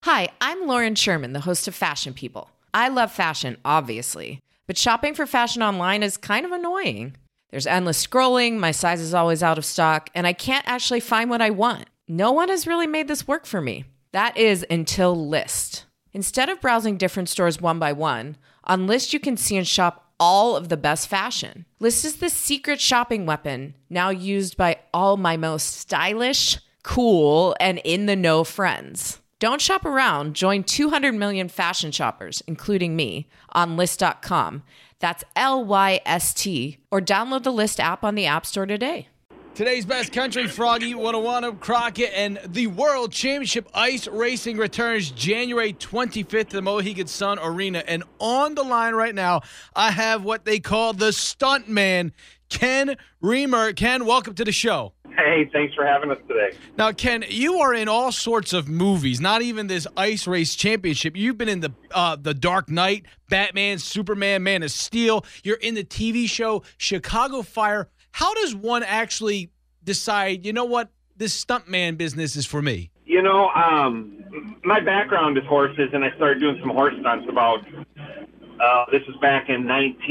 Hi, I'm Lauren Sherman, the host of Fashion People. I love fashion, obviously, but shopping for fashion online is kind of annoying. There's endless scrolling, my size is always out of stock, and I can't actually find what I want. No one has really made this work for me. That is until Lyst. Instead of browsing different stores one by one, on Lyst you can see and shop all of the best fashion. Lyst is the secret shopping weapon now used by all my most stylish, cool, and in-the-know friends. Don't shop around. Join 200 million fashion shoppers, including me, on Lyst.com. That's Lyst, or download the Lyst app on the App Store today. Today's best country, Froggy 101 Crockett, and the World Championship Ice Racing returns January 25th at the Mohegan Sun Arena. And on the line right now, I have what they call the stunt man, Ken Reamer. Ken, welcome to the show. Hey, thanks for having us today. Now, Ken, you are in all sorts of movies, not even this ice race championship. You've been in the Dark Knight, Batman, Superman, Man of Steel. You're in the TV show Chicago Fire. How does one actually decide, you know what, this stuntman business is for me? You know, my background is horses, and I started doing some horse stunts about, this was back in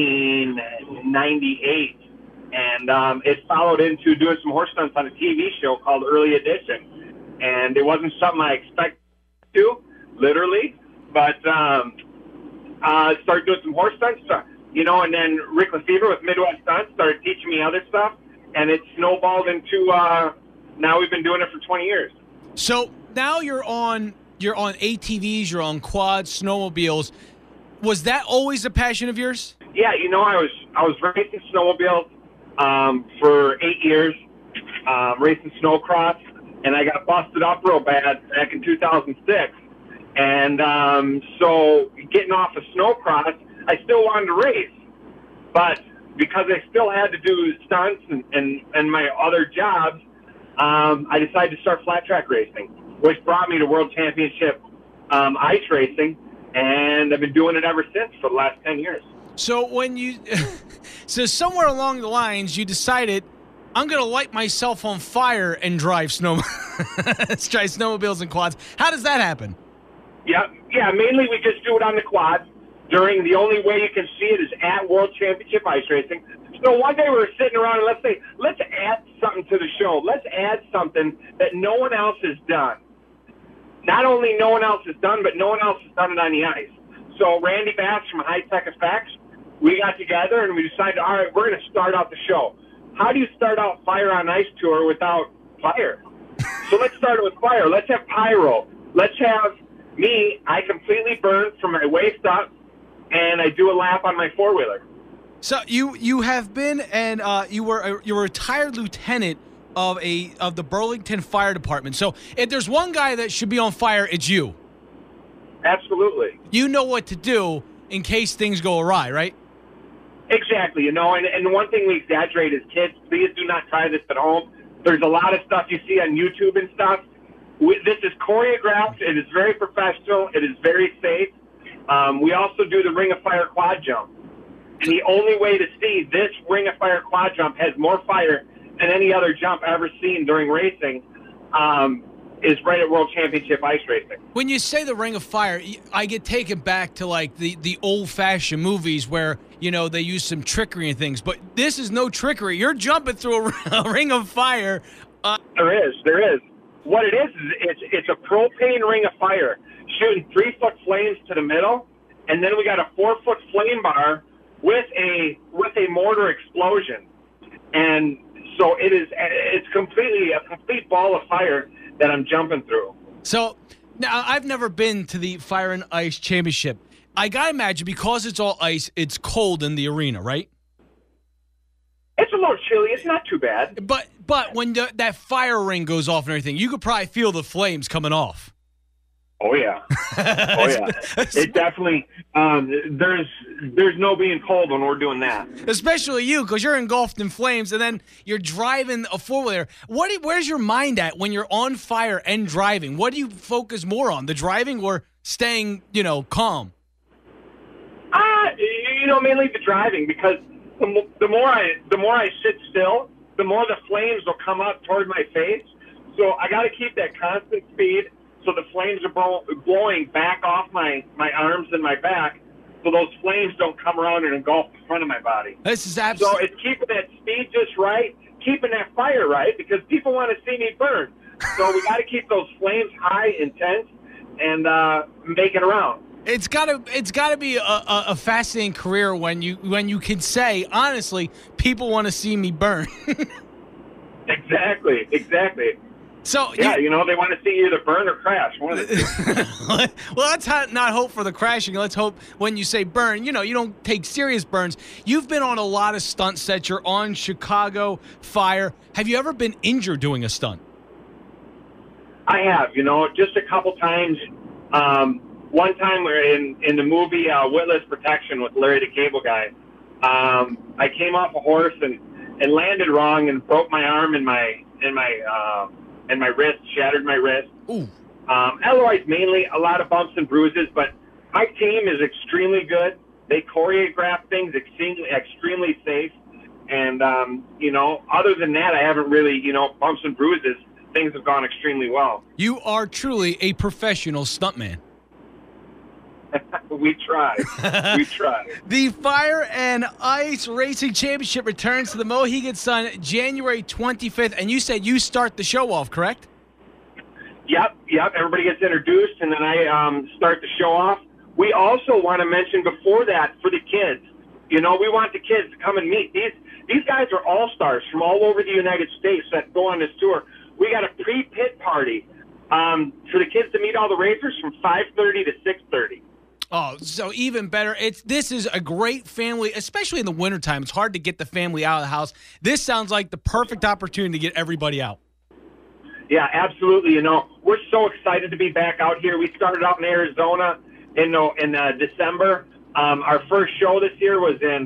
1998. And it followed into doing some horse stunts on a TV show called Early Edition. And it wasn't something I expected to, literally, but started doing some horse stunts, you know, and then Rick Lefevre with Midwest Stunts started teaching me other stuff, and it snowballed into now we've been doing it for 20 years. So now you're on ATVs, you're on quads, snowmobiles. Was that always a passion of yours? Yeah, you know, I was racing snowmobiles for 8 years, racing snowcross, and I got busted up real bad back in 2006. And so getting off of snowcross, I still wanted to race, but because I still had to do stunts and my other jobs, I decided to start flat track racing, which brought me to World Championship ice racing, and I've been doing it ever since for the last 10 years. So so somewhere along the lines, you decided, I'm going to light myself on fire and drive snowmobiles and quads. How does that happen? Yeah, mainly we just do it on the quads. The only way you can see it is at World Championship Ice Racing. So one day we were sitting around and let's add something to the show. Let's add something that no one else has done. Not only no one else has done, but no one else has done it on the ice. So Randy Bass from High Tech Effects, we got together and we decided, all right, we're going to start out the show. How do you start out Fire on Ice Tour without fire? So let's start it with fire. Let's have pyro. Let's have me. I completely burn from my waist up, and I do a lap on my four-wheeler. So you have been, and you're a retired lieutenant of the Burlington Fire Department. So if there's one guy that should be on fire, it's you. Absolutely. You know what to do in case things go awry, right? Exactly, you know, and one thing we exaggerate as kids, please do not try this at home. There's a lot of stuff you see on YouTube and stuff. This is choreographed. It is very professional. It is very safe. We also do the Ring of Fire quad jump. And the only way to see this Ring of Fire quad jump has more fire than any other jump ever seen during racing is right at World Championship Ice Racing. When you say the Ring of Fire, I get taken back to like the old-fashioned movies where, you know, they use some trickery and things. But this is no trickery. You're jumping through a ring of fire. There is. What it is it's a propane ring of fire shooting 3-foot flames to the middle, and then we got a 4-foot flame bar with a mortar explosion. And so it's completely a complete ball of fire that I'm jumping through. So now I've never been to the Fire and Ice Championship. I gotta imagine because it's all ice, it's cold in the arena, right? It's a little chilly. It's not too bad. But when that fire ring goes off and everything, you could probably feel the flames coming off. Oh yeah, It definitely. There's no being cold when we're doing that. Especially you, because you're engulfed in flames, and then you're driving a four-wheeler. Where's your mind at when you're on fire and driving? What do you focus more on, the driving or staying, calm? Mainly the driving, because the more I sit still, the more the flames will come up toward my face. So I got to keep that constant speed. so the flames are blowing back off my arms and my back, so those flames don't come around and engulf the front of my body. This is So absolutely. it's keeping that speed just right, keeping that fire right, because people want to see me burn. So we got to keep those flames high, intense, and make it around. It's gotta be a fascinating career when you can say honestly, people want to see me burn. Exactly. So Yeah, they want to see you either burn or crash. One of the two. well, let's not hope for the crashing. Let's hope when you say burn, you don't take serious burns. You've been on a lot of stunt sets. You're on Chicago Fire. Have you ever been injured doing a stunt? I have, just a couple times. One time we were in the movie Witless Protection with Larry the Cable Guy. I came off a horse and landed wrong and broke my arm and my wrist, shattered my wrist. Ooh. Otherwise, mainly a lot of bumps and bruises, but my team is extremely good. They choreograph things extremely safe. And, other than that, I haven't really, bumps and bruises. Things have gone extremely well. You are truly a professional stuntman. We try. The Fire and Ice Racing Championship returns to the Mohegan Sun January 25th, and you said you start the show off, correct? Yep. Everybody gets introduced, and then I start the show off. We also want to mention before that for the kids. We want the kids to come and meet. These guys are all-stars from all over the United States that go on this tour. We got a pre-pit party for the kids to meet all the racers from 5:30 to 6:30. Oh, so even better. This is a great family, especially in the wintertime. It's hard to get the family out of the house. This sounds like the perfect opportunity to get everybody out. Yeah, absolutely. We're so excited to be back out here. We started out in Arizona in December. Our first show this year was in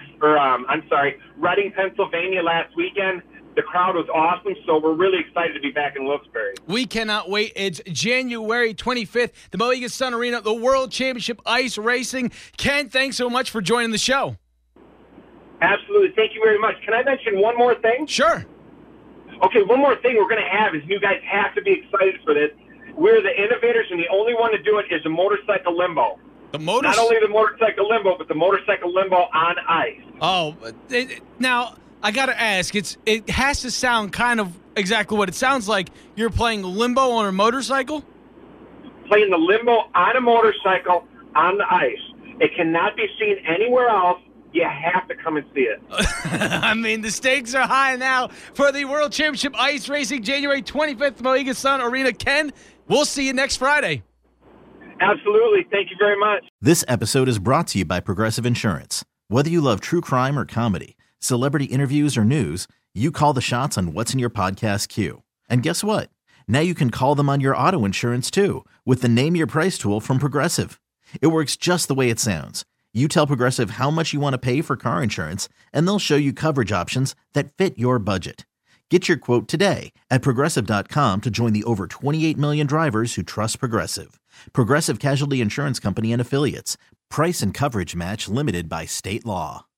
Reading, Pennsylvania last weekend. The crowd was awesome, so we're really excited to be back in Wilkes-Barre. We cannot wait. It's January 25th, the Mohegan Sun Arena, the World Championship Ice Racing. Ken, thanks so much for joining the show. Absolutely. Thank you very much. Can I mention one more thing? Sure. Okay, one more thing we're going to have is you guys have to be excited for this. We're the innovators, and the only one to do it is a motorcycle limbo. Not only the motorcycle limbo, but the motorcycle limbo on ice. Oh, now I got to ask, it has to sound kind of exactly what it sounds like. You're playing limbo on a motorcycle? Playing the limbo on a motorcycle on the ice. It cannot be seen anywhere else. You have to come and see it. I mean, the stakes are high now for the World Championship Ice Racing, January 25th, Mohegan Sun Arena. Ken, we'll see you next Friday. Absolutely. Thank you very much. This episode is brought to you by Progressive Insurance. Whether you love true crime or comedy, celebrity interviews or news, you call the shots on what's in your podcast queue. And guess what? Now you can call them on your auto insurance too with the Name Your Price tool from Progressive. It works just the way it sounds. You tell Progressive how much you want to pay for car insurance, and they'll show you coverage options that fit your budget. Get your quote today at Progressive.com to join the over 28 million drivers who trust Progressive. Progressive Casualty Insurance Company and Affiliates. Price and coverage match limited by state law.